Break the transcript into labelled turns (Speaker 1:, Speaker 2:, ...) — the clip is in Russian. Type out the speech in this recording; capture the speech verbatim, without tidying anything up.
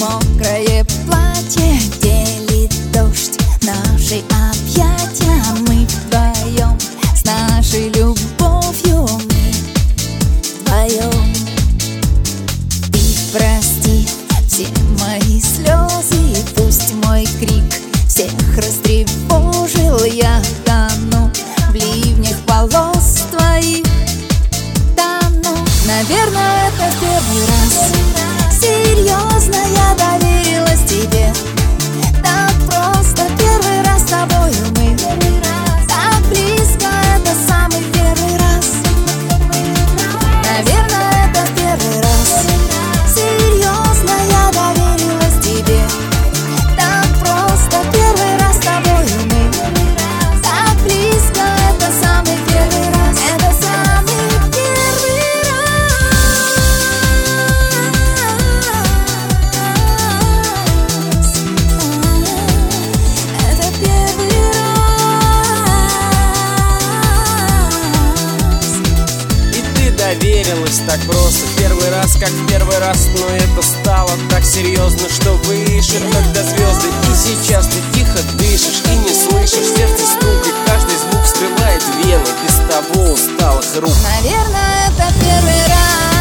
Speaker 1: Мокрое платье делит дождь, наши объятия, мы вдвоем, с нашей любовью мы вдвоем. Ты прости все мои слезы, пусть мой крик всех растревожил. Я тону в ливнях волос твоих, тону. Наверное, это в первый раз. Серьезно, я доверилась тебе. Так просто, первый раз с тобою мы. Так близко, это самый первый раз. Наверное, это в первый раз. Серьезно, я доверилась тебе. Так просто, первый раз с тобою мы. Так близко, это самый первый раз. Это самый первый раз. Это первый раз.
Speaker 2: И ты доверилась так просто, первый раз, как в первый раз. Но это стало так серьезно, что выше, когда звезды. И сейчас ты тихо дышишь и не слышишь сердце стук, и каждый звук скрывает вены. Без того усталых рук.
Speaker 1: Наверное, это первый раз.